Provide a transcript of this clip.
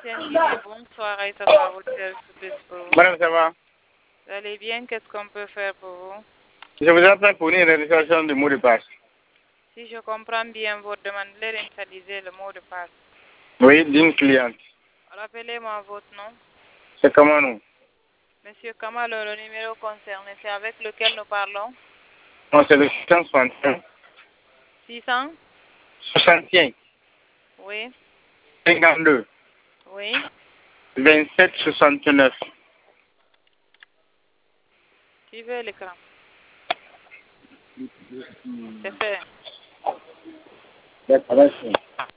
Saint-Didier, bonsoir, Aïssa Favre, service pour vous. Madame, ça va? Vous allez bien? Qu'est-ce qu'on peut faire pour vous? Je vous appelle pour une réalisation du mot de passe. Si je comprends bien, vous demandez d'initialiser le mot de passe. Oui, d'une cliente. Rappelez-moi votre nom. C'est comment nous? Monsieur Kamal, le numéro concerné, c'est avec lequel nous parlons? Non, c'est le 661. 600? 61. Oui. 52. Oui. 27 69. Suivez l'écran. C'est fait. D'accord, merci.